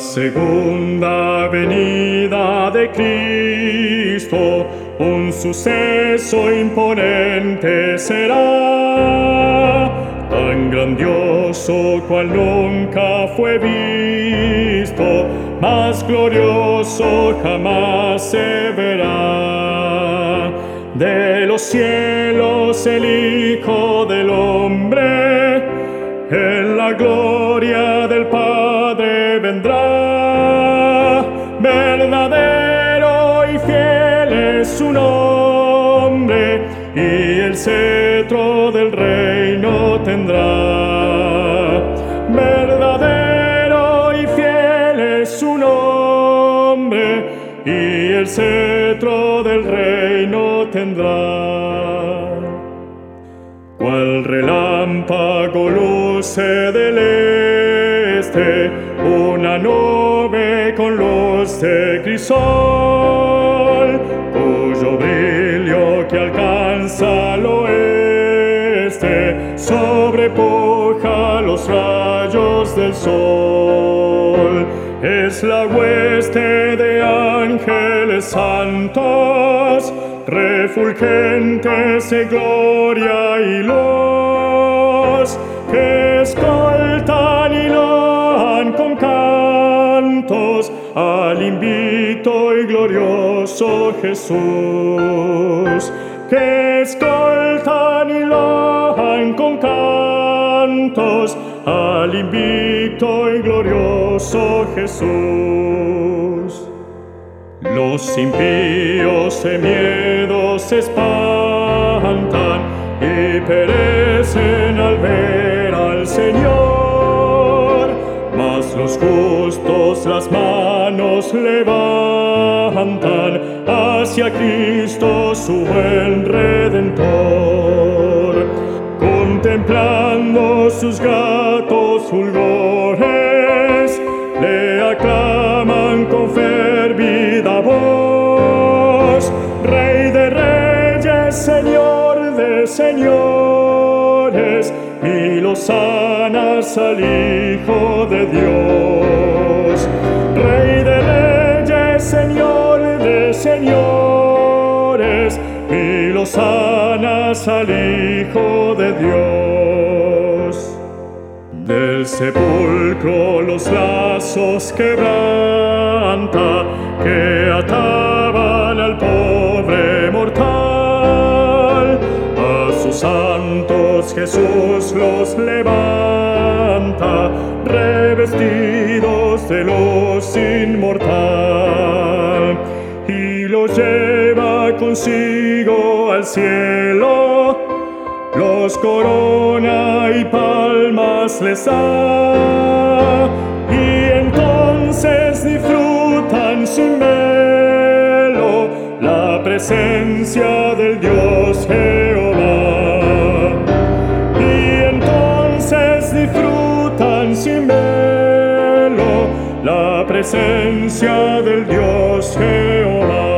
segunda venida de Cristo, un suceso imponente será, tan grandioso cual nunca fue visto, más glorioso jamás se verá. De los cielos el Hijo del Hombre, en la gloria del Padre vendrá. Verdadero y fiel es su nombre, y el cetro del reino tendrá. Verdadero y fiel es su nombre, y el cetro del reino tendrá. Cual relámpago luce del este, una nube con luz de crisol, cuyo brillo que alcanza al oeste sobrepuja los rayos del sol. Es la hueste de ángeles santos, refulgentes de gloria y luz, que escoltan y loan con cantos al invicto y glorioso Jesús. Que escoltan y loan con cantos al invicto y glorioso Jesús. Los impíos de miedo se espantan y perecen al ver al Señor, mas los justos las manos levantan hacia Cristo su buen Redentor. Contemplando sus gratos fulgores, le aclaman con fervida voz: Rey de reyes, Señor de señores, mil hosanas al Hijo de Dios. Rey de reyes, Señor de señores, mil hosanas al Hijo de Dios. Del sepulcro los lazos quebranta, que ataban al pobre mortal. A sus santos Jesús los levanta, revestidos de luz inmortal, y los lleva consigo al cielo, los corona y palmas les da, y entonces disfrutan sin velo la presencia del Dios Jehová. Y entonces disfrutan sin velo la presencia del Dios Jehová.